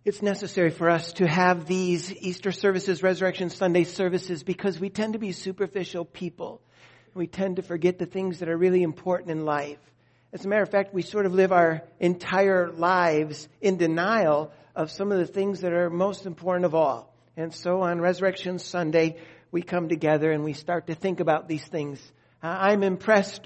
It's necessary for us to have these Easter services, Resurrection Sunday services, because we tend to be superficial people. We tend to forget the things that are really important in life. As a matter of fact, we sort of live our entire lives in denial of some of the things that are most important of all. And so on Resurrection Sunday, we come together and we start to think about these things. I'm impressed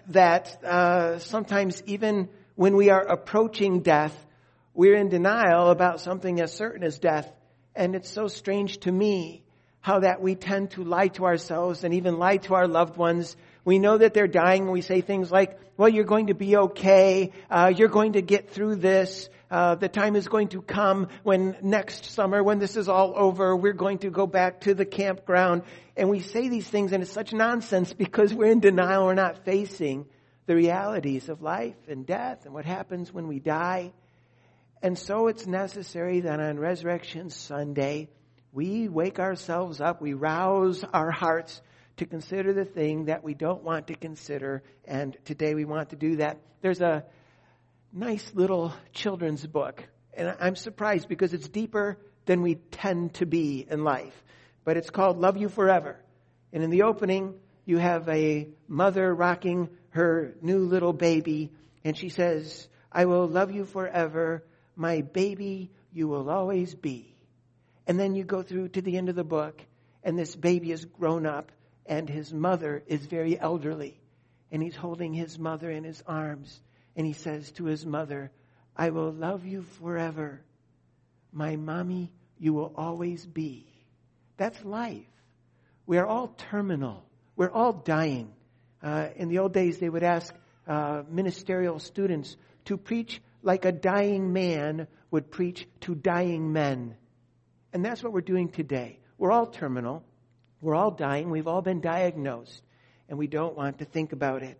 that sometimes even when we are approaching death, we're in denial about something as certain as death. And it's so strange to me how that we tend to lie to ourselves and even lie to our loved ones. We know that they're dying and we say things like, well, you're going to be okay. You're going to get through this. The time is going to come when next summer, when this is all over, we're going to go back to the campground. And we say these things and it's such nonsense because we're in denial. We're not facing the realities of life and death and what happens when we die. And so it's necessary that on Resurrection Sunday, we wake ourselves up, we rouse our hearts to consider the thing that we don't want to consider. And today we want to do that. There's a nice little children's book. And I'm surprised because it's deeper than we tend to be in life. But it's called Love You Forever. And in the opening, you have a mother rocking her new little baby. And she says, I will love you forever. My baby, you will always be. And then you go through to the end of the book, and this baby is grown up, and his mother is very elderly. And he's holding his mother in his arms, and he says to his mother, I will love you forever. My mommy, you will always be. That's life. We are all terminal. We're all dying. In the old days, they would ask ministerial students to preach like a dying man would preach to dying men. And that's what we're doing today. We're all terminal. We're all dying. We've all been diagnosed. And we don't want to think about it.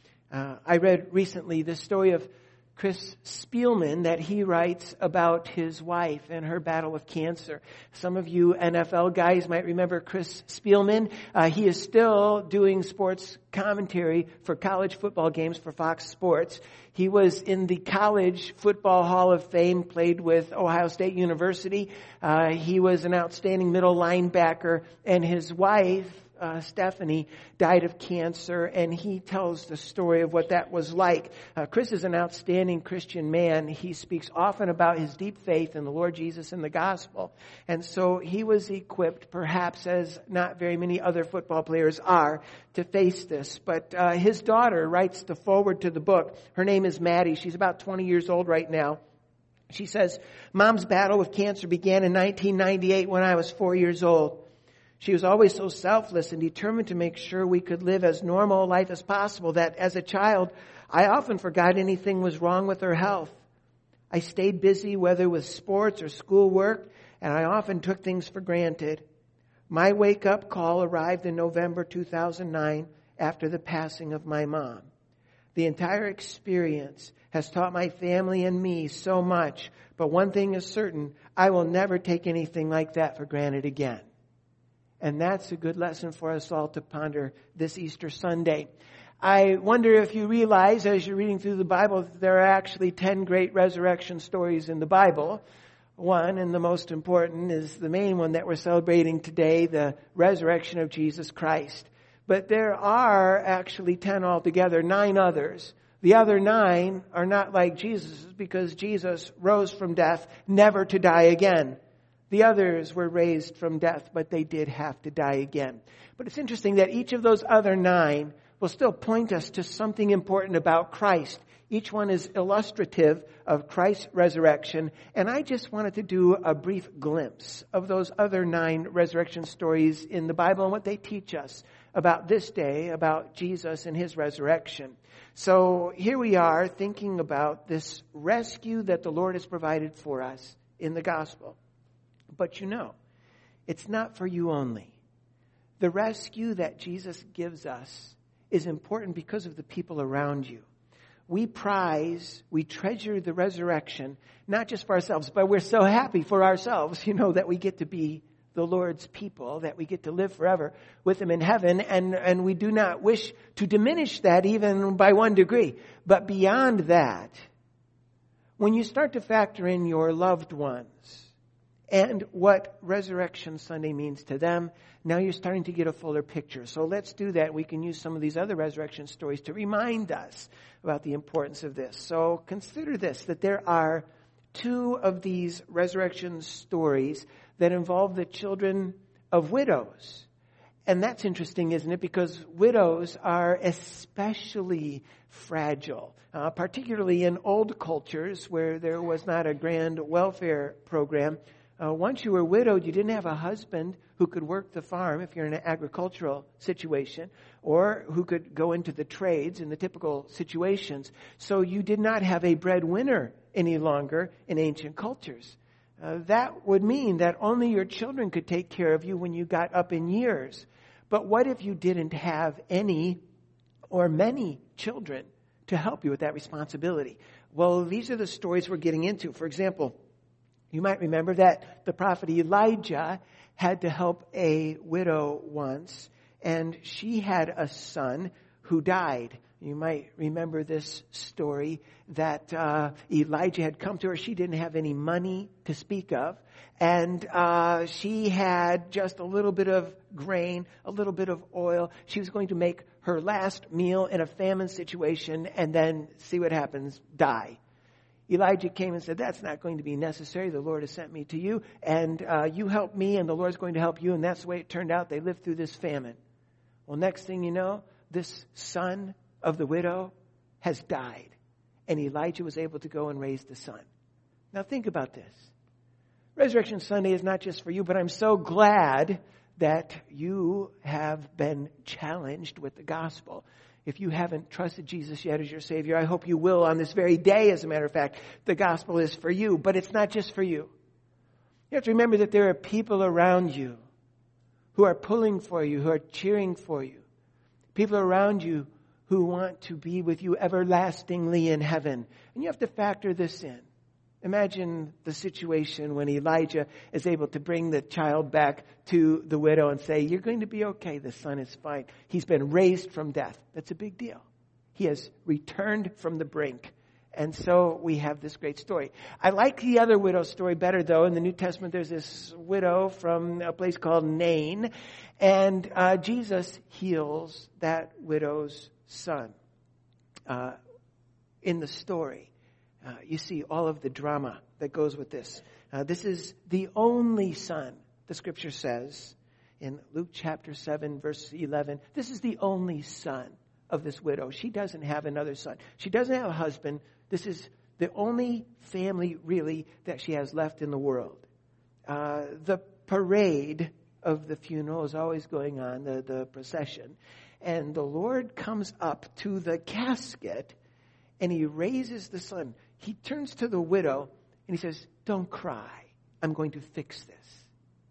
I read recently the story of Chris Spielman that he writes about his wife and her battle with cancer. Some of you NFL guys might remember Chris Spielman. He is still doing sports commentary for college football games for Fox Sports. He was in the College Football Hall of Fame, played with Ohio State University. He was an outstanding middle linebacker, and his wife, Stephanie, died of cancer, and he tells the story of what that was like. Chris is an outstanding Christian man. He speaks often about his deep faith in the Lord Jesus and the gospel. And so he was equipped, perhaps as not very many other football players are, to face this. But his daughter writes the foreword to the book. Her name is Maddie. She's about 20 years old right now. She says, Mom's battle with cancer began in 1998 when I was 4 years old. She was always so selfless and determined to make sure we could live as normal a life as possible that as a child, I often forgot anything was wrong with her health. I stayed busy, whether with sports or schoolwork, and I often took things for granted. My wake-up call arrived in November 2009 after the passing of my mom. The entire experience has taught my family and me so much, but one thing is certain, I will never take anything like that for granted again. And that's a good lesson for us all to ponder this Easter Sunday. I wonder if you realize as you're reading through the Bible that there are actually 10 great resurrection stories in the Bible. One, and the most important, is the main one that we're celebrating today, the resurrection of Jesus Christ. But there are actually 10 altogether, 9 others. The other 9 are not like Jesus because Jesus rose from death never to die again. The others were raised from death, but they did have to die again. But it's interesting that each of those other 9 will still point us to something important about Christ. Each one is illustrative of Christ's resurrection. And I just wanted to do a brief glimpse of those other 9 resurrection stories in the Bible and what they teach us about this day, about Jesus and his resurrection. So here we are thinking about this rescue that the Lord has provided for us in the gospel. But you know, it's not for you only. The rescue that Jesus gives us is important because of the people around you. We treasure the resurrection, not just for ourselves, but we're so happy for ourselves, that we get to be the Lord's people, that we get to live forever with him in heaven. And we do not wish to diminish that even by 1 degree. But beyond that, when you start to factor in your loved ones, and what Resurrection Sunday means to them. Now you're starting to get a fuller picture. So let's do that. We can use some of these other resurrection stories to remind us about the importance of this. So consider this, that there are 2 of these resurrection stories that involve the children of widows. And that's interesting, isn't it? Because widows are especially fragile, particularly in old cultures where there was not a grand welfare program. Once you were widowed, you didn't have a husband who could work the farm if you're in an agricultural situation, or who could go into the trades in the typical situations. So you did not have a breadwinner any longer in ancient cultures. That would mean that only your children could take care of you when you got up in years. But what if you didn't have any or many children to help you with that responsibility? Well, these are the stories we're getting into. For example, you might remember that the prophet Elijah had to help a widow once, and she had a son who died. You might remember this story that Elijah had come to her. She didn't have any money to speak of, and she had just a little bit of grain, a little bit of oil. She was going to make her last meal in a famine situation and then see what happens, die. Elijah came and said, that's not going to be necessary. The Lord has sent me to you, and you help me, and the Lord's going to help you. And that's the way it turned out. They lived through this famine. Well, next thing you know, this son of the widow has died, and Elijah was able to go and raise the son. Now think about this. Resurrection Sunday is not just for you, but I'm so glad that you have been challenged with the gospel. If you haven't trusted Jesus yet as your Savior, I hope you will on this very day. As a matter of fact, the gospel is for you, but it's not just for you. You have to remember that there are people around you who are pulling for you, who are cheering for you. People around you who want to be with you everlastingly in heaven. And you have to factor this in. Imagine the situation when Elijah is able to bring the child back to the widow and say, you're going to be okay. The son is fine. He's been raised from death. That's a big deal. He has returned from the brink. And so we have this great story. I like the other widow story better, though. In the New Testament, there's this widow from a place called Nain. And Jesus heals that widow's son. In the story, you see all of the drama that goes with this. This is the only son, the scripture says, in Luke chapter 7, verse 11. This is the only son of this widow. She doesn't have another son. She doesn't have a husband. This is the only family, really, that she has left in the world. The parade of the funeral is always going on, the procession. And the Lord comes up to the casket, and he raises the son. He turns to the widow, and he says, don't cry. I'm going to fix this.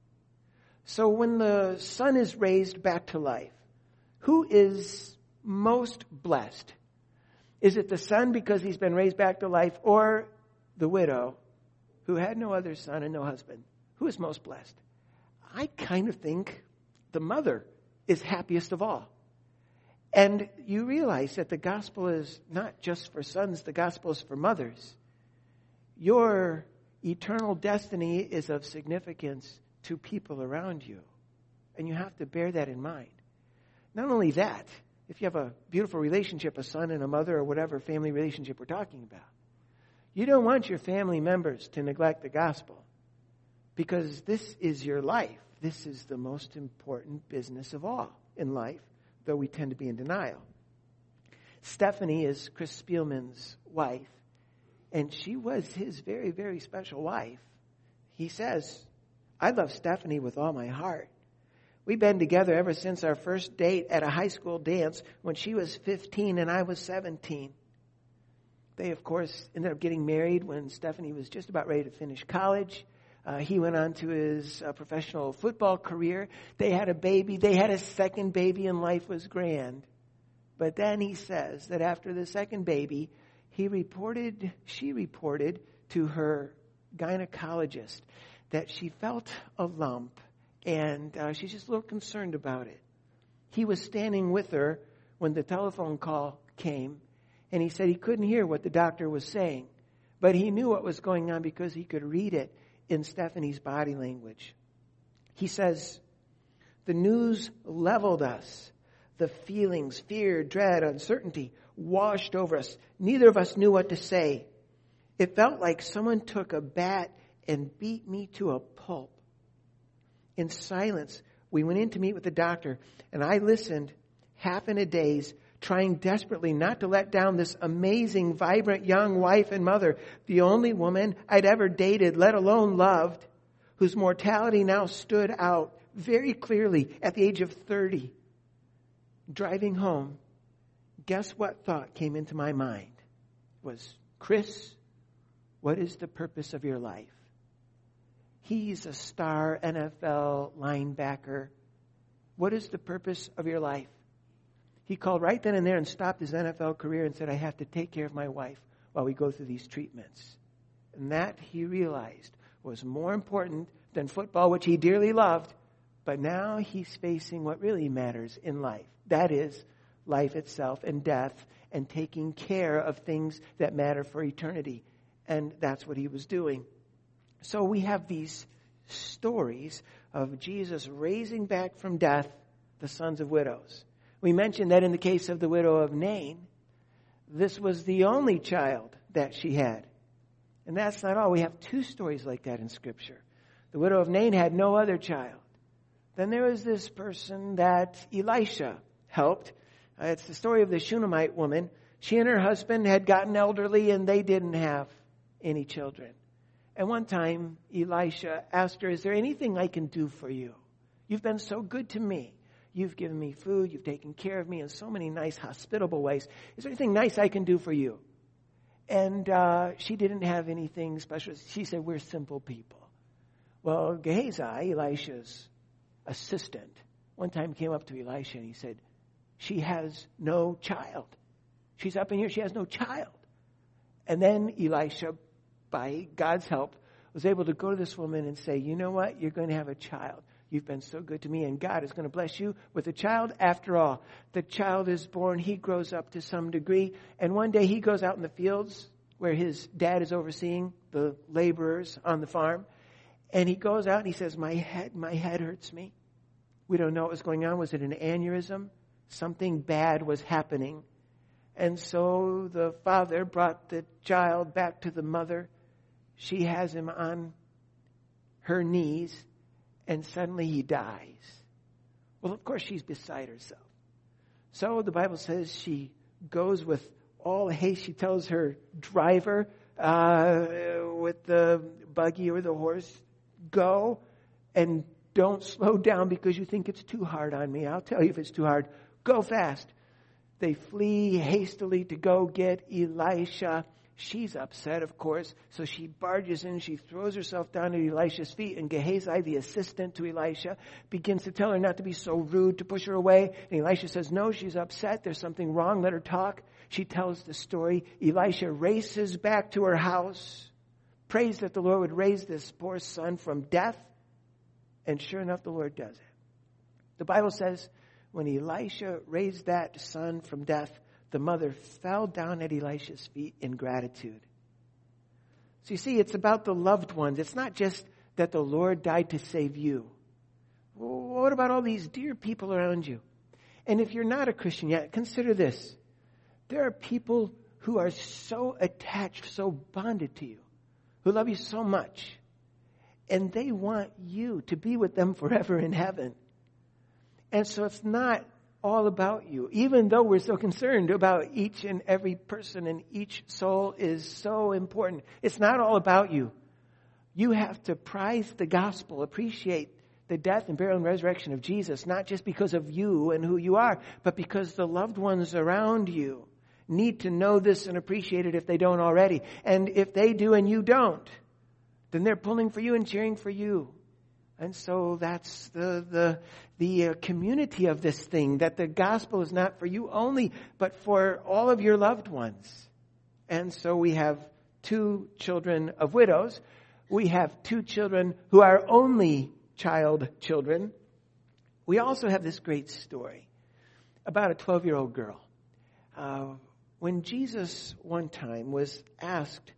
So when the son is raised back to life, who is most blessed? Is it the son because he's been raised back to life, or the widow who had no other son and no husband? Who is most blessed? I kind of think the mother is happiest of all. And you realize that the gospel is not just for sons, the gospel is for mothers. Your eternal destiny is of significance to people around you. And you have to bear that in mind. Not only that, if you have a beautiful relationship, a son and a mother, or whatever family relationship we're talking about, you don't want your family members to neglect the gospel. Because this is your life. This is the most important business of all in life, though we tend to be in denial. Stephanie is Chris Spielman's wife, and she was his very, very special wife. He says, I love Stephanie with all my heart. We've been together ever since our first date at a high school dance when she was 15 and I was 17. They, of course, ended up getting married when Stephanie was just about ready to finish college. He went on to his professional football career. They had a baby. They had a second baby, and life was grand. But then he says that after the second baby, she reported to her gynecologist that she felt a lump, and she's just a little concerned about it. He was standing with her when the telephone call came, and he said he couldn't hear what the doctor was saying, but he knew what was going on because he could read it in Stephanie's body language. He says, the news leveled us. The feelings, fear, dread, uncertainty washed over us. Neither of us knew what to say. It felt like someone took a bat and beat me to a pulp. In silence, we went in to meet with the doctor, and I listened half in a daze, trying desperately not to let down this amazing, vibrant young wife and mother, the only woman I'd ever dated, let alone loved, whose mortality now stood out very clearly at the age of 30. Driving home, guess what thought came into my mind? Was, Chris, what is the purpose of your life? He's a star NFL linebacker. What is the purpose of your life? He called right then and there and stopped his NFL career and said, I have to take care of my wife while we go through these treatments. And that, he realized, was more important than football, which he dearly loved. But now he's facing what really matters in life. That is life itself and death and taking care of things that matter for eternity. And that's what he was doing. So we have these stories of Jesus raising back from death the sons of widows. We mentioned that in the case of the widow of Nain, this was the only child that she had. And that's not all. We have two stories like that in Scripture. The widow of Nain had no other child. Then there was this person that Elisha helped. It's the story of the Shunammite woman. She and her husband had gotten elderly and they didn't have any children. And one time, Elisha asked her, is there anything I can do for you? You've been so good to me. You've given me food. You've taken care of me in so many nice, hospitable ways. Is there anything nice I can do for you? And she didn't have anything special. She said, we're simple people. Well, Gehazi, Elisha's assistant, one time came up to Elisha and he said, she has no child. She's up in here. She has no child. And then Elisha, by God's help, was able to go to this woman and say, you know what? You're going to have a child. You've been so good to me, and God is going to bless you with a child. After all, the child is born. He grows up to some degree. And one day he goes out in the fields where his dad is overseeing the laborers on the farm. And he goes out and he says, my head hurts me. We don't know what was going on. Was it an aneurysm? Something bad was happening. And so the father brought the child back to the mother. She has him on her knees, and suddenly he dies. Well, of course, she's beside herself. So the Bible says she goes with all haste. She tells her driver with the buggy or the horse, go and don't slow down because you think it's too hard on me. I'll tell you if it's too hard. Go fast. They flee hastily to go get Elisha. She's upset, of course, so she barges in. She throws herself down at Elisha's feet, and Gehazi, the assistant to Elisha, begins to tell her not to be so rude, to push her away. And Elisha says, no, she's upset. There's something wrong. Let her talk. She tells the story. Elisha races back to her house, prays that the Lord would raise this poor son from death. And sure enough, the Lord does it. The Bible says, when Elisha raised that son from death, the mother fell down at Elisha's feet in gratitude. So you see, it's about the loved ones. It's not just that the Lord died to save you. Well, what about all these dear people around you? And if you're not a Christian yet, consider this. There are people who are so attached, so bonded to you, who love you so much, and they want you to be with them forever in heaven. And so it's not all about you. Even though we're so concerned about each and every person and each soul is so important, it's not all about you. You have to prize the gospel, appreciate the death and burial and resurrection of Jesus, not just because of you and who you are, but because the loved ones around you need to know this and appreciate it if they don't already. And if they do and you don't, then they're pulling for you and cheering for you. And so that's the community of this thing, that the gospel is not for you only, but for all of your loved ones. And so we have 2 children of widows. We have 2 children who are only child children. We also have this great story about a 12-year-old girl. When Jesus one time was asked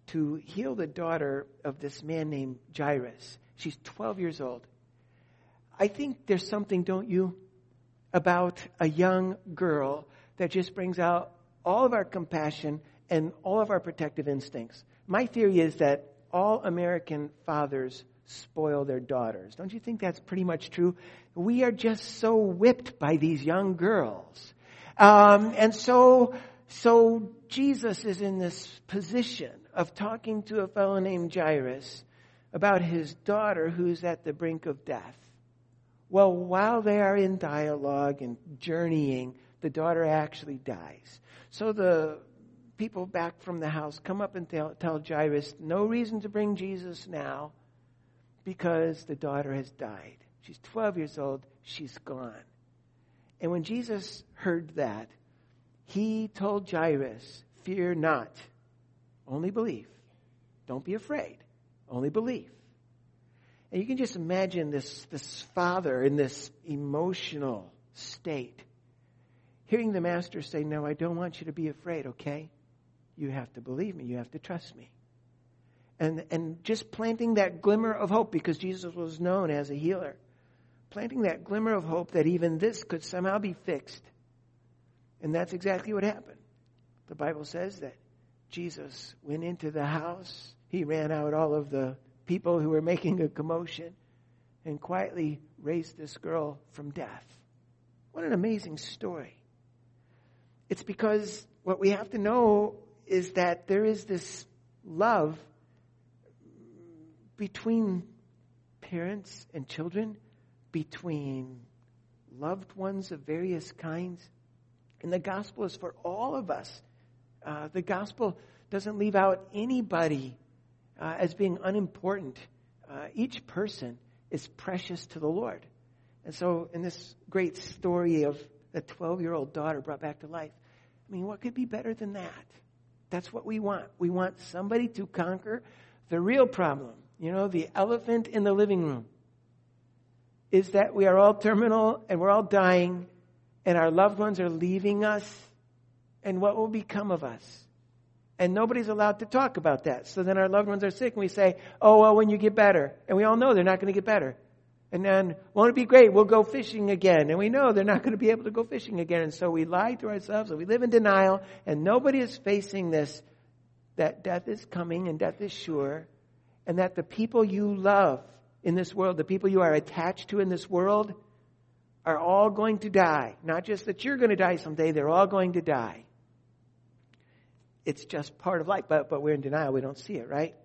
to heal the daughter of this man named Jairus. She's 12 years old. I think there's something, don't you, about a young girl that just brings out all of our compassion and all of our protective instincts. My theory is that all American fathers spoil their daughters. Don't you think that's pretty much true? We are just so whipped by these young girls. And so Jesus is in this position of talking to a fellow named Jairus about his daughter who's at the brink of death. Well, while they are in dialogue and journeying, the daughter actually dies. So the people back from the house come up and tell Jairus, no reason to bring Jesus now because the daughter has died. She's 12 years old. She's gone. And when Jesus heard that, he told Jairus, fear not, only believe. Don't be afraid, only believe. And you can just imagine this father in this emotional state, hearing the master say, no, I don't want you to be afraid, okay? You have to believe me. You have to trust me. And just planting that glimmer of hope, because Jesus was known as a healer. Planting that glimmer of hope that even this could somehow be fixed. And that's exactly what happened. The Bible says that Jesus went into the house. He ran out all of the people who were making a commotion and quietly raised this girl from death. What an amazing story. It's because what we have to know is that there is this love between parents and children, between loved ones of various kinds. And the gospel is for all of us. The gospel doesn't leave out anybody as being unimportant. Each person is precious to the Lord. And so in this great story of a 12-year-old daughter brought back to life, I mean, what could be better than that? That's what we want. We want somebody to conquer the real problem. You know, the elephant in the living room is that we are all terminal and we're all dying and our loved ones are leaving us. And what will become of us? And nobody's allowed to talk about that. So then our loved ones are sick and we say, oh, well, when you get better. And we all know they're not going to get better. And then, won't it be great? We'll go fishing again. And we know they're not going to be able to go fishing again. And so we lie to ourselves and we live in denial. And nobody is facing this, that death is coming and death is sure. And that the people you love in this world, the people you are attached to in this world, are all going to die. Not just that you're going to die someday, they're all going to die. It's just part of life, but we're in denial. We don't see it, right?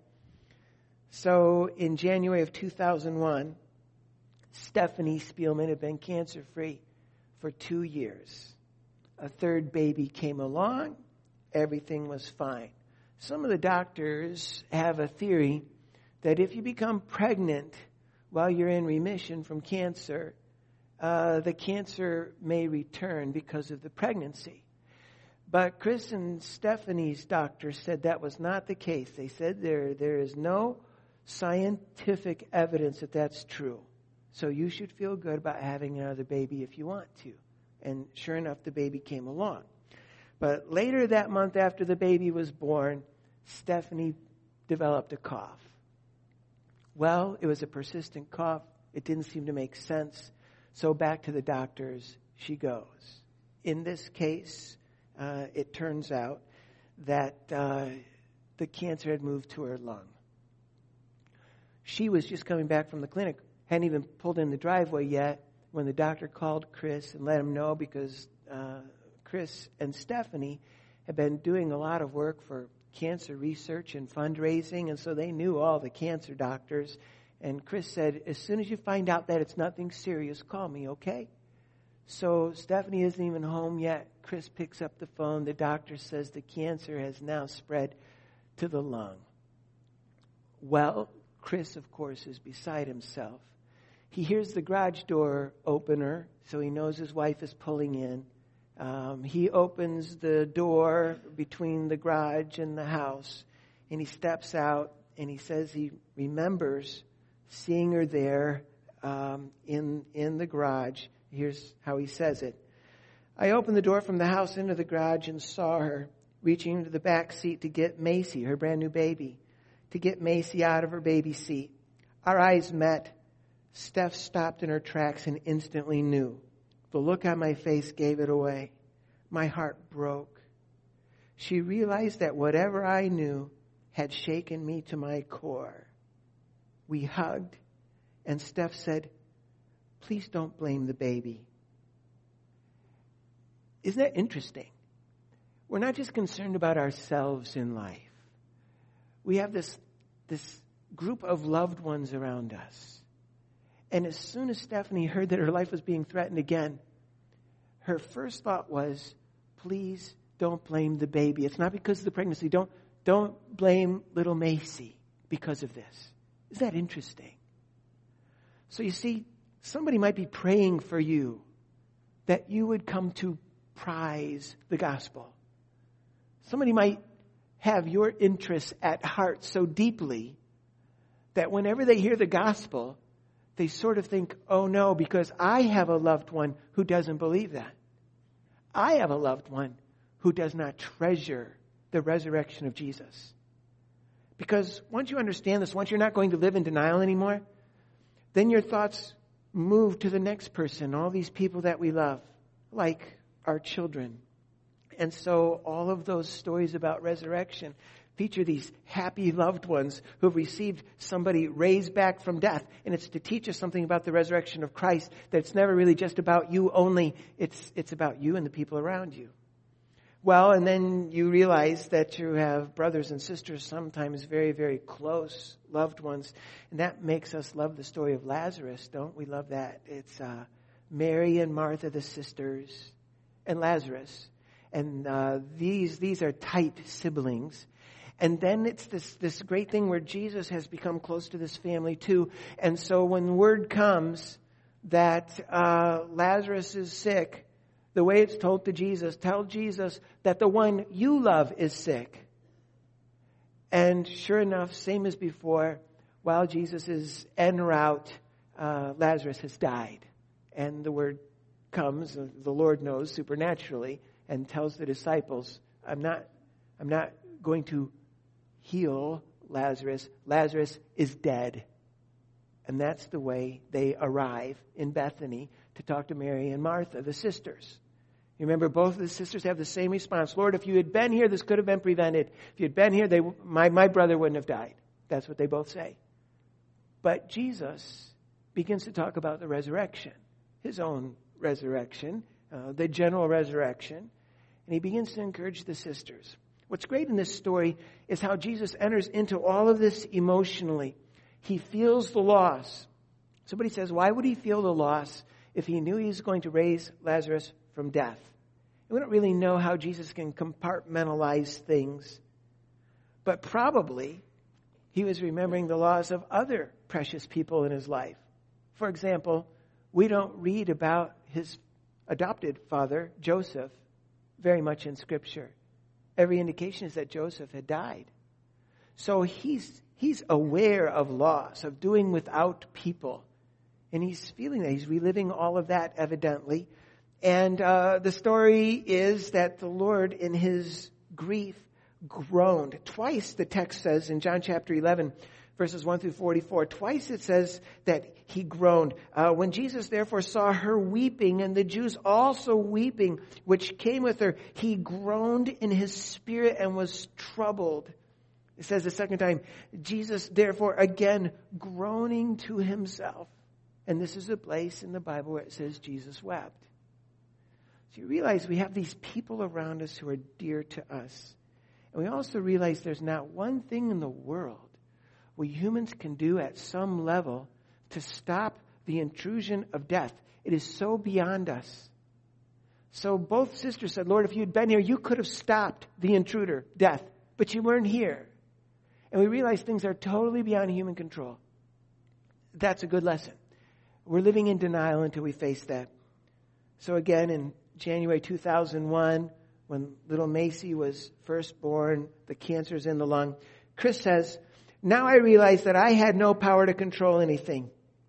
So in January of 2001, Stephanie Spielman had been cancer-free for 2 years. A third baby came along. Everything was fine. Some of the doctors have a theory that if you become pregnant while you're in remission from cancer, the cancer may return because of the pregnancy. But Chris and Stephanie's doctor said that was not the case. They said there is no scientific evidence that that's true. So you should feel good about having another baby if you want to. And sure enough, the baby came along. But later that month after the baby was born, Stephanie developed a cough. Well, it was a persistent cough. It didn't seem to make sense. So back to the doctors she goes. In this case, it turns out that the cancer had moved to her lung. She was just coming back from the clinic, hadn't even pulled in the driveway yet, when the doctor called Chris and let him know, because Chris and Stephanie had been doing a lot of work for cancer research and fundraising, and so they knew all the cancer doctors. And Chris said, as soon as you find out that it's nothing serious, call me, okay? So Stephanie isn't even home yet. Chris picks up the phone. The doctor says the cancer has now spread to the lung. Well, Chris, of course, is beside himself. He hears the garage door opener, so he knows his wife is pulling in. He opens the door between the garage and the house, and he steps out, and he says he remembers seeing her there in the garage. Here's how he says it. I opened the door from the house into the garage and saw her reaching into the back seat to get Macy, her brand new baby. to get Macy out of her baby seat. Our eyes met. Steph stopped in her tracks and instantly knew. The look on my face gave it away. My heart broke. She realized that whatever I knew had shaken me to my core. We hugged, and Steph said, "Please don't blame the baby." Isn't that interesting? We're not just concerned about ourselves in life. We have this group of loved ones around us. And as soon as Stephanie heard that her life was being threatened again, her first thought was, please don't blame the baby. It's not because of the pregnancy. Don't blame little Macy because of this. Isn't that interesting? So you see, somebody might be praying for you that you would come to prize the gospel. Somebody might have your interests at heart so deeply that whenever they hear the gospel, they sort of think, oh no, because I have a loved one who doesn't believe that. I have a loved one who does not treasure the resurrection of Jesus. Because once you understand this, once you're not going to live in denial anymore, then your thoughts move to the next person, all these people that we love, like our children. And so all of those stories about resurrection feature these happy loved ones who have received somebody raised back from death. And it's to teach us something about the resurrection of Christ, that it's never really just about you only. It's about you and the people around you. Well, and then you realize that you have brothers and sisters, sometimes very, very close loved ones. And that makes us love the story of Lazarus, don't we? Love that. It's Mary and Martha, the sisters, and Lazarus. And these are tight siblings. And then it's this great thing where Jesus has become close to this family too. And so when word comes that Lazarus is sick, the way it's told to Jesus, tell Jesus that the one you love is sick. And sure enough, same as before, while Jesus is en route, Lazarus has died. And the word comes, the Lord knows supernaturally, and tells the disciples, I'm not going to heal Lazarus. Lazarus is dead. And that's the way they arrive in Bethany to talk to Mary and Martha, the sisters. You remember, both of the sisters have the same response. Lord, if you had been here, this could have been prevented. If you had been here, my brother wouldn't have died. That's what they both say. But Jesus begins to talk about the resurrection, his own resurrection, the general resurrection. And he begins to encourage the sisters. What's great in this story is how Jesus enters into all of this emotionally. He feels the loss. Somebody says, why would he feel the loss if he knew he was going to raise Lazarus from death? And we don't really know how Jesus can compartmentalize things. But probably he was remembering the loss of other precious people in his life. For example, we don't read about his adopted father, Joseph, very much in Scripture. Every indication is that Joseph had died. So he's aware of loss, of doing without people. And he's feeling that. He's reliving all of that, evidently. And the story is that the Lord, in his grief, groaned. Twice, the text says in John chapter 11, verses 1 through 44, twice it says that he groaned. When Jesus therefore saw her weeping, and the Jews also weeping, which came with her, he groaned in his spirit and was troubled. It says the second time, Jesus therefore again groaning to himself. And this is a place in the Bible where it says Jesus wept. So you realize we have these people around us who are dear to us. And we also realize there's not one thing in the world what humans can do at some level to stop the intrusion of death. It is so beyond us. So both sisters said, Lord, if you'd been here, you could have stopped the intruder, death. But you weren't here. And we realize things are totally beyond human control. That's a good lesson. We're living in denial until we face that. So again, in January 2001, when little Macy was first born, the cancer's in the lung, Chris says, now I realize that I had no power to control anything.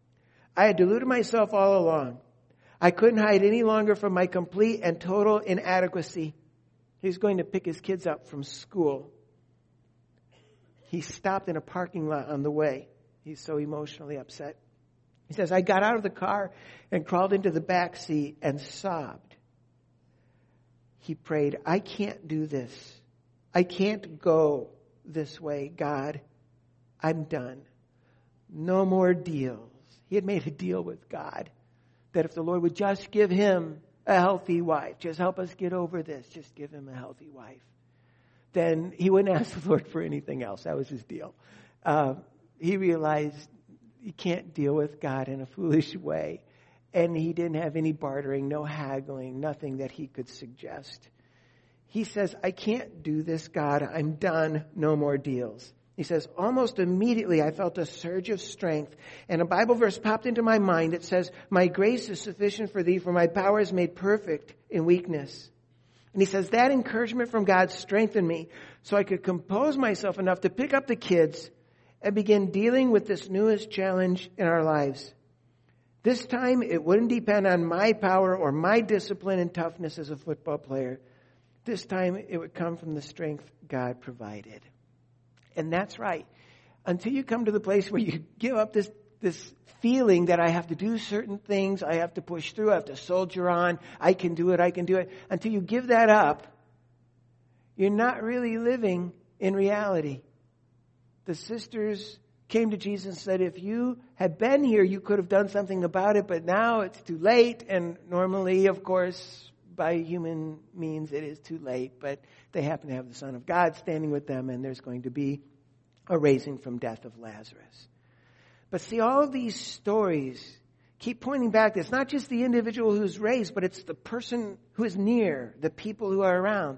I had deluded myself all along. I couldn't hide any longer from my complete and total inadequacy. He's going to pick his kids up from school. he stopped in a parking lot on the way. He's so emotionally upset. He says, I got out of the car and crawled into the back seat and sobbed. He prayed, I can't do this. I can't go this way, God. I'm done. No more deals. He had made a deal with God that if the Lord would just give him a healthy wife, just help us get over this, just give him a healthy wife, then he wouldn't ask the Lord for anything else. That was his deal. He realized you can't deal with God in a foolish way. And he didn't have any bartering, no haggling, nothing that he could suggest. He says, I can't do this, God. I'm done. No more deals. He says, almost immediately I felt a surge of strength, and a Bible verse popped into my mind. It says, my grace is sufficient for thee, for my power is made perfect in weakness. And he says, that encouragement from God strengthened me so I could compose myself enough to pick up the kids and begin dealing with this newest challenge in our lives. This time, it wouldn't depend on my power or my discipline and toughness as a football player. This time, it would come from the strength God provided. And that's right. Until you come to the place where you give up this feeling that I have to do certain things, I have to push through, I have to soldier on, I can do it. Until you give that up, you're not really living in reality. The sisters came to Jesus and said, if you had been here, you could have done something about it, but now it's too late. And normally, of course, by human means, it is too late, but they happen to have the Son of God standing with them, and there's going to be a raising from death of Lazarus. But see, all of these stories keep pointing back. It's not just the individual who's raised, but it's the person who is near, the people who are around.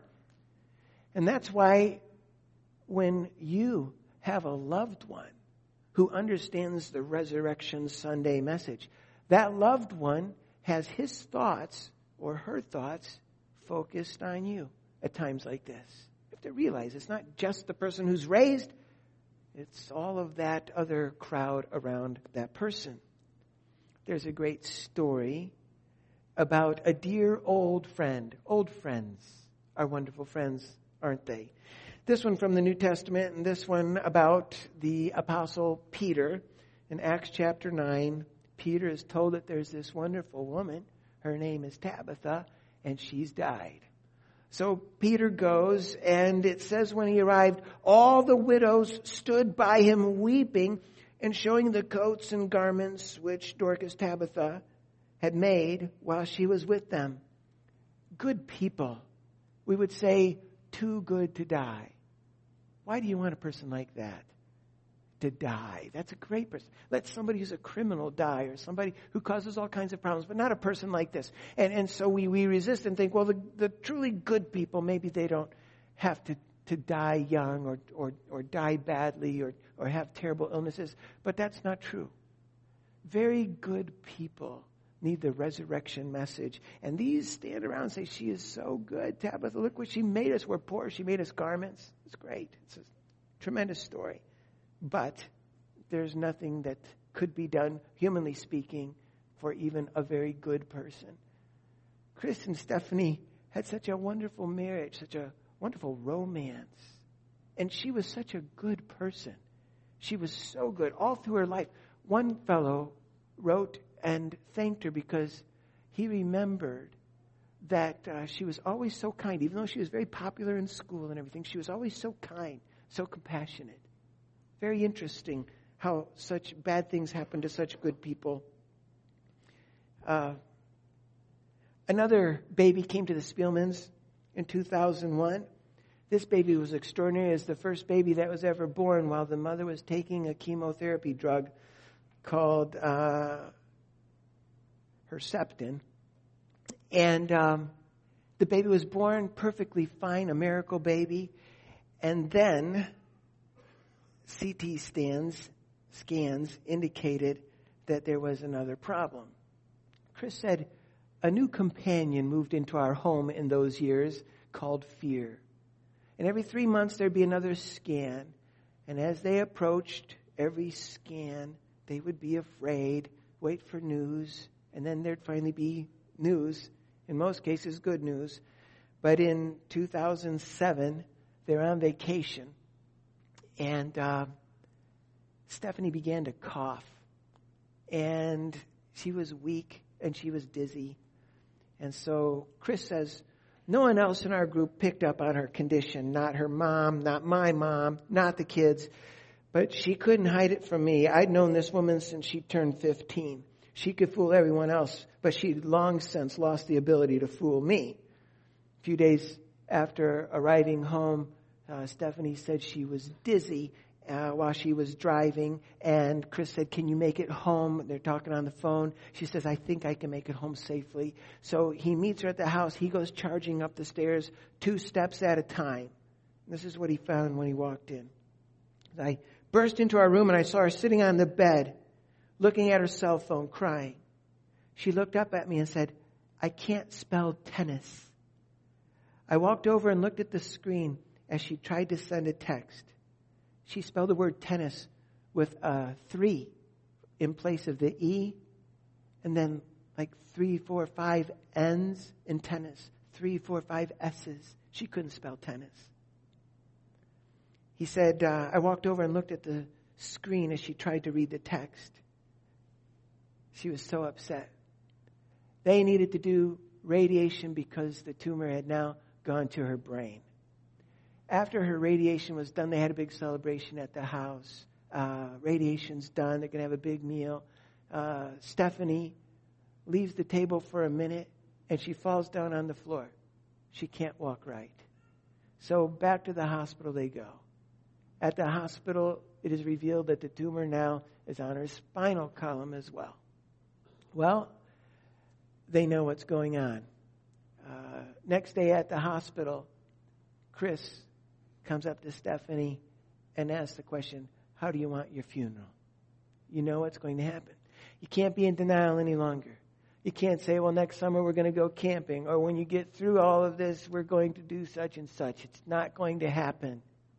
And that's why when you have a loved one who understands the Resurrection Sunday message, that loved one has his thoughts or her thoughts focused on you at times like this. You have to realize it's not just the person who's raised, it's all of that other crowd around that person. There's a great story about a dear old friend. Old friends are wonderful friends, aren't they? This one from the New Testament, and this one about the Apostle Peter. In Acts chapter 9, Peter is told that there's this wonderful woman. Her name is Tabitha, and she's died. So Peter goes, and it says when he arrived, all the widows stood by him weeping and showing the coats and garments which Dorcas Tabitha had made while she was with them. Good people. We would say, too good to die. Why do you want a person like that to die? That's a great person. Let somebody who's a criminal die, or somebody who causes all kinds of problems, but not a person like this. And so we resist and think, well, the truly good people, maybe they don't have to die young or die badly or have terrible illnesses. But that's not true. Very good people need the resurrection message. And these stand around and say, she is so good. Tabitha, look what she made us. We're poor. She made us garments. It's great. It's a tremendous story. But there's nothing that could be done, humanly speaking, for even a very good person. Chris and Stephanie had such a wonderful marriage, such a wonderful romance. And she was such a good person. She was so good all through her life. One fellow wrote and thanked her because he remembered that she was always so kind. Even though she was very popular in school and everything, she was always so kind, so compassionate. Very interesting how such bad things happen to such good people. Another baby came to the Spielmans in 2001. This baby was extraordinary. It was the first baby that was ever born while the mother was taking a chemotherapy drug called Herceptin. And the baby was born perfectly fine, a miracle baby. And then CT scans indicated that there was another problem. Chris said, a new companion moved into our home in those years called fear. And every 3 months there'd be another scan. And as they approached every scan, they would be afraid, wait for news, and then there'd finally be news, in most cases good news. But in 2007, they're on vacation. And Stephanie began to cough. And she was weak and she was dizzy. And so Chris says, no one else in our group picked up on her condition. Not her mom, not my mom, not the kids. But she couldn't hide it from me. I'd known this woman since she turned 15. She could fool everyone else, but she'd long since lost the ability to fool me. A few days after arriving home, Stephanie said she was dizzy while she was driving. And Chris said, can you make it home? They're talking on the phone. She says, I think I can make it home safely. So he meets her at the house. He goes charging up the stairs 2 steps at a time. This is what he found when he walked in. I burst into our room and I saw her sitting on the bed, looking at her cell phone, crying. She looked up at me and said, I can't spell tennis. I walked over and looked at the screen as she tried to send a text. She spelled the word tennis with a 3 in place of the E, and then like 3, 4, 5 N's in tennis, 3, 4, 5 S's. She couldn't spell tennis. He said, I walked over and looked at the screen as she tried to read the text. She was so upset. They needed to do radiation because the tumor had now gone to her brain. After her radiation was done, they had a big celebration at the house. Radiation's done. They're going to have a big meal. Stephanie leaves the table for a minute, and she falls down on the floor. She can't walk right. So back to the hospital they go. At the hospital, it is revealed that the tumor now is on her spinal column as well. Well, they know what's going on. Next day at the hospital, Chris comes up to Stephanie and asks the question, how do you want your funeral? You know what's going to happen. You can't be in denial any longer. You can't say, well, next summer we're going to go camping, or when you get through all of this, we're going to do such and such. It's not going to happen.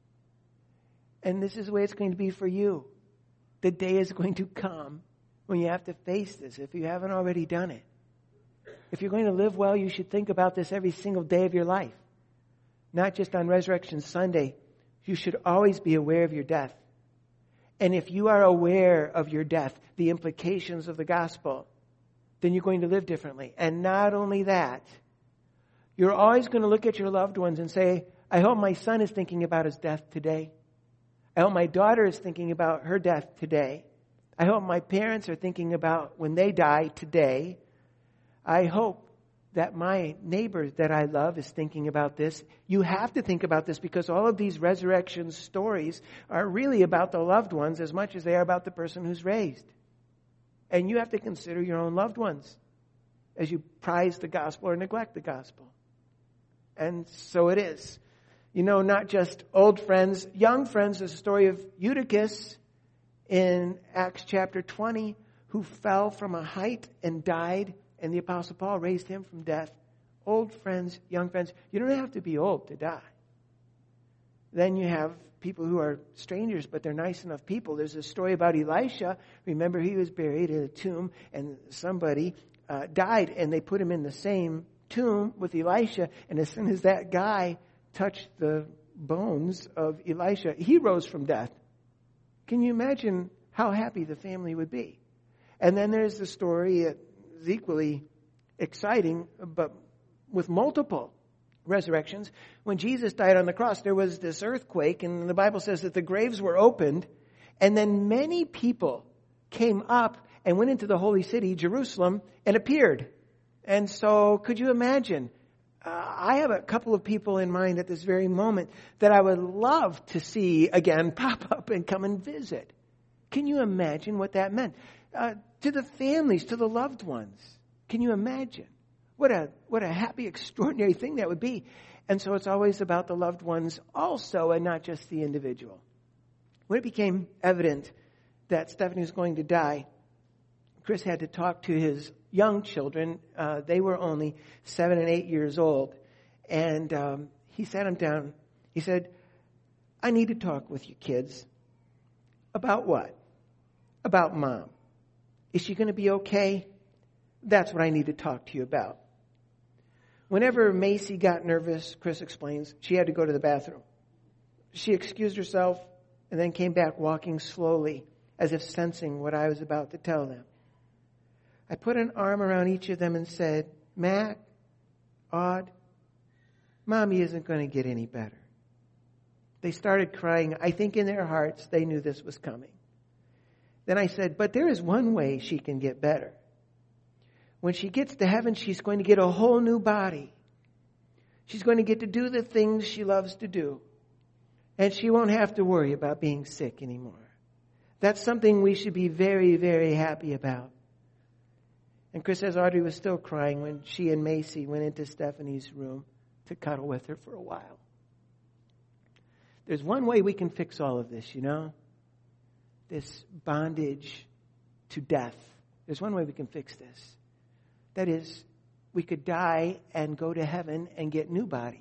And this is the way it's going to be for you. The day is going to come when you have to face this, if you haven't already done it. If you're going to live well, you should think about this every single day of your life. Not just on Resurrection Sunday. You should always be aware of your death. And if you are aware of your death, the implications of the gospel, then you're going to live differently. And not only that, you're always going to look at your loved ones and say, I hope my son is thinking about his death today. I hope my daughter is thinking about her death today. I hope my parents are thinking about when they die today. I hope that my neighbor that I love is thinking about this. You have to think about this because all of these resurrection stories are really about the loved ones as much as they are about the person who's raised. And you have to consider your own loved ones as you prize the gospel or neglect the gospel. And so it is. You know, not just old friends, young friends. There's a story of Eutychus in Acts chapter 20 who fell from a height and died. And the Apostle Paul raised him from death. Old friends, young friends. You don't have to be old to die. Then you have people who are strangers, but they're nice enough people. There's a story about Elisha. Remember, he was buried in a tomb, and somebody died, and they put him in the same tomb with Elisha. And as soon as that guy touched the bones of Elisha, he rose from death. Can you imagine how happy the family would be? And then there's the story that is equally exciting, but with multiple resurrections. When Jesus died on the cross, there was this earthquake, and the Bible says that the graves were opened, and then many people came up and went into the holy city, Jerusalem, and appeared. And so, could you imagine? I have a couple of people in mind at this very moment that I would love to see again pop up and come and visit. Can you imagine what that meant? To the families, to the loved ones. Can you imagine? What a happy, extraordinary thing that would be. And so it's always about the loved ones also and not just the individual. When it became evident that Stephanie was going to die, Chris had to talk to his young children. They were only 7 and 8 years old. And he sat them down. He said, I need to talk with you kids. About what? About Mom. Is she going to be okay? That's what I need to talk to you about. Whenever Macy got nervous, Chris explains, she had to go to the bathroom. She excused herself, and then came back walking slowly, as if sensing what I was about to tell them. I put an arm around each of them and said, Mac, Aud, Mommy isn't going to get any better. They started crying. I think in their hearts they knew this was coming. Then I said, but there is one way she can get better. When she gets to heaven, she's going to get a whole new body. She's going to get to do the things she loves to do. And she won't have to worry about being sick anymore. That's something we should be very, very happy about. And Chris says Audrey was still crying when she and Macy went into Stephanie's room to cuddle with her for a while. There's one way we can fix all of this, you know? This bondage to death. There's one way we can fix this. That is, we could die and go to heaven and get new bodies.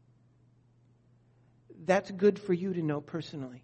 That's good for you to know personally.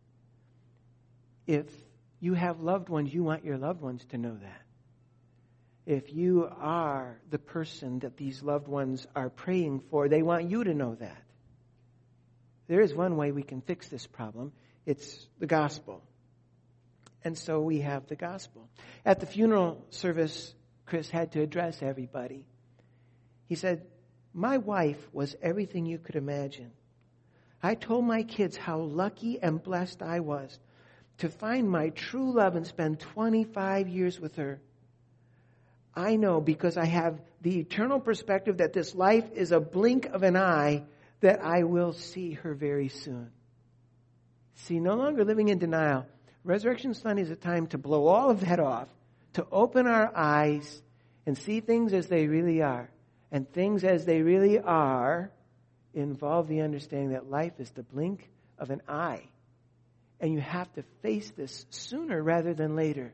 If you have loved ones, you want your loved ones to know that. If you are the person that these loved ones are praying for, they want you to know that. There is one way we can fix this problem. It's the gospel. And so we have the gospel. At the funeral service, Chris had to address everybody. He said, my wife was everything you could imagine. I told my kids how lucky and blessed I was to find my true love and spend 25 years with her. I know because I have the eternal perspective that this life is a blink of an eye, that I will see her very soon. See, no longer living in denial. Resurrection Sunday is a time to blow all of that off, to open our eyes and see things as they really are. And things as they really are involve the understanding that life is the blink of an eye. And you have to face this sooner rather than later.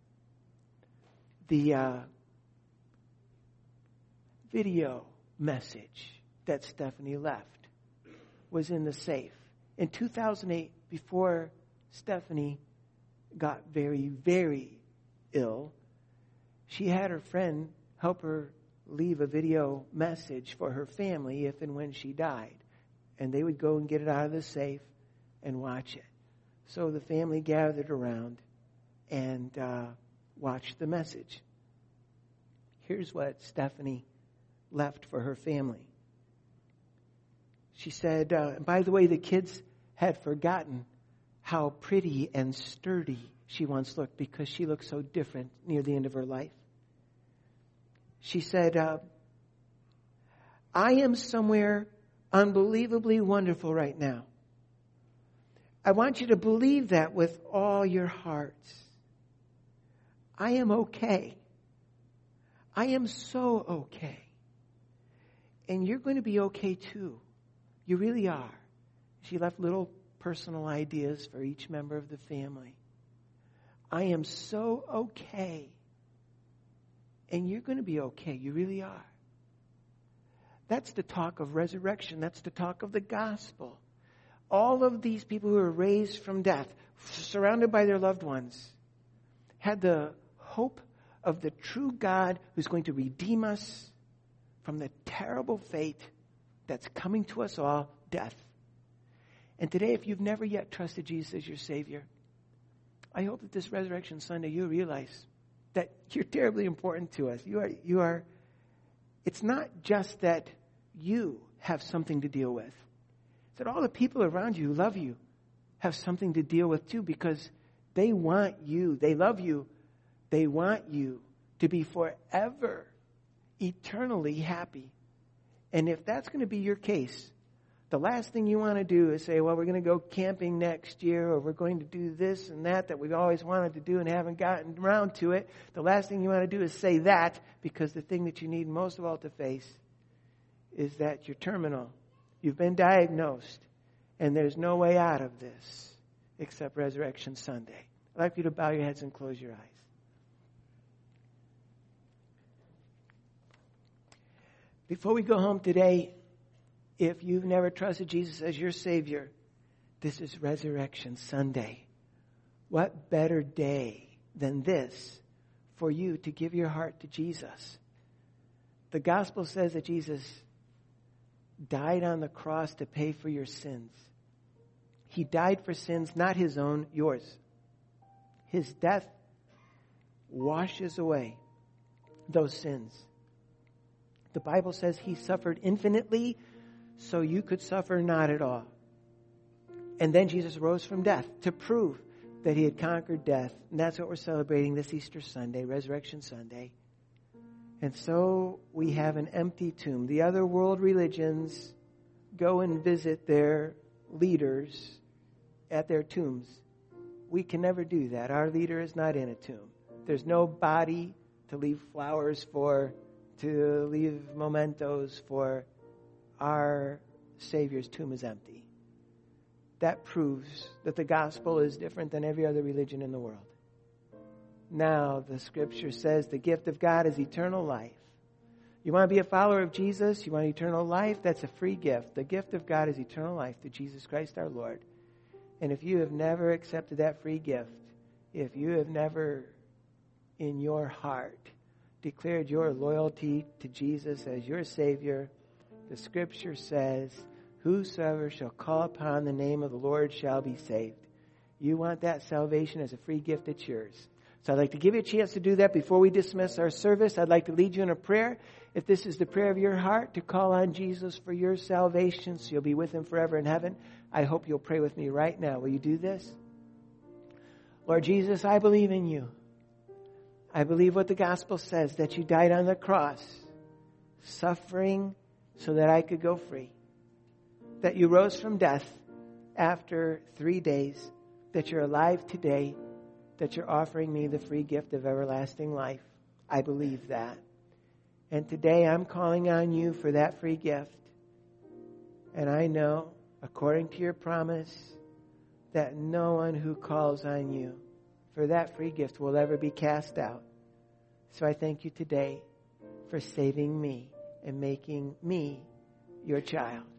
The video message that Stephanie left was in the safe. In 2008, before Stephanie got very, very ill, she had her friend help her leave a video message for her family if and when she died. And they would go and get it out of the safe and watch it. So the family gathered around and watched the message. Here's what Stephanie left for her family. She said, by the way, the kids had forgotten how pretty and sturdy she once looked because she looked so different near the end of her life. She said, I am somewhere unbelievably wonderful right now. I want you to believe that with all your hearts. I am okay. I am so okay. And you're going to be okay too. You really are. She left little personal ideas for each member of the family. I am so okay. And you're going to be okay. You really are. That's the talk of resurrection. That's the talk of the gospel. All of these people who were raised from death, surrounded by their loved ones, had the hope of the true God who's going to redeem us from the terrible fate that's coming to us all, death. And today, if you've never yet trusted Jesus as your Savior, I hope that this Resurrection Sunday you realize that you're terribly important to us. You are. It's not just that you have something to deal with. It's that all the people around you who love you have something to deal with too, because they want you. They love you. They want you to be forever, eternally happy. And if that's going to be your case, the last thing you want to do is say, well, we're going to go camping next year, or we're going to do this and that we've always wanted to do and haven't gotten around to it. The last thing you want to do is say that, because the thing that you need most of all to face is that you're terminal. You've been diagnosed, and there's no way out of this except Resurrection Sunday. I'd like you to bow your heads and close your eyes. Before we go home today, if you've never trusted Jesus as your Savior, this is Resurrection Sunday. What better day than this for you to give your heart to Jesus? The gospel says that Jesus died on the cross to pay for your sins. He died for sins, not his own, yours. His death washes away those sins. The Bible says he suffered infinitely so you could suffer not at all. And then Jesus rose from death to prove that he had conquered death. And that's what we're celebrating this Easter Sunday, Resurrection Sunday. And so we have an empty tomb. The other world religions go and visit their leaders at their tombs. We can never do that. Our leader is not in a tomb. There's no body to leave flowers for, to leave mementos for. Our Savior's tomb is empty. That proves that the gospel is different than every other religion in the world. Now, the scripture says the gift of God is eternal life. You want to be a follower of Jesus? You want eternal life? That's a free gift. The gift of God is eternal life through Jesus Christ our Lord. And if you have never accepted that free gift, if you have never in your heart declared your loyalty to Jesus as your Savior, the scripture says, whosoever shall call upon the name of the Lord shall be saved. You want that salvation as a free gift, it's yours. So I'd like to give you a chance to do that before we dismiss our service. I'd like to lead you in a prayer. If this is the prayer of your heart, to call on Jesus for your salvation so you'll be with him forever in heaven, I hope you'll pray with me right now. Will you do this? Lord Jesus, I believe in you. I believe what the gospel says, that you died on the cross, suffering so that I could go free. That you rose from death after 3 days, that you're alive today, that you're offering me the free gift of everlasting life. I believe that. And today I'm calling on you for that free gift. And I know, according to your promise, that no one who calls on you for that free gift will ever be cast out. So I thank you today for saving me and making me your child.